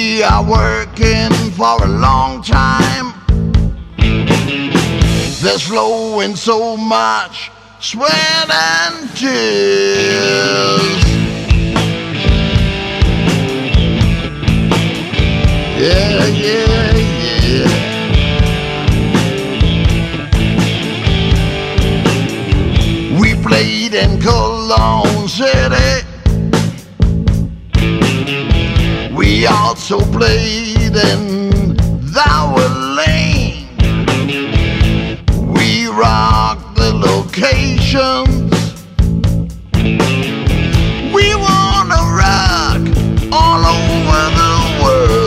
We are working for a long time. There's flowing so much sweat and tears. Yeah, yeah, yeah. We played in Cologne City. We also played in our lane. We rocked the locations. We wanna rock all over the world.